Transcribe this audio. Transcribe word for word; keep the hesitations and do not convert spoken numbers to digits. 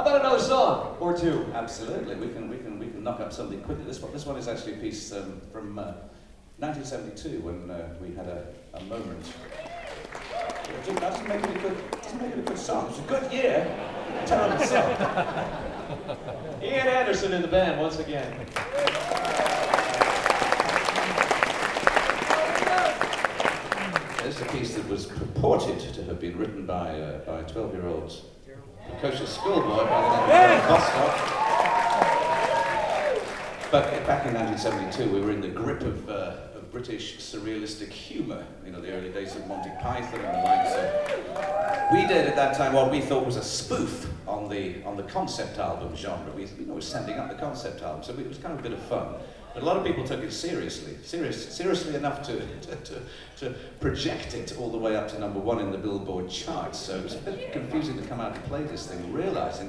about another song or two? Absolutely, we can we can we can knock up something quickly. This one this one is actually a piece um, from uh, nineteen seventy-two when uh, we had a, a moment. That doesn't make it a good doesn't make it a good song. It's a good year. Terrible song. Ian Anderson in the band once again. This is a piece that was purported to have been written by uh, by a twelve-year-old precocious schoolboy by the name of Bostock. But back in nineteen seventy-two, we were in the grip of, uh, of British surrealistic humour. You know, the early days of Monty Python and the like. So we did at that time what we thought was a spoof on the on the concept album genre. We, you know, were sending up the concept album, so it was kind of a bit of fun. But a lot of people took it seriously, serious, seriously enough to, to, to, to project it all the way up to number one in the Billboard charts. So it was a bit confusing to come out and play this thing, realising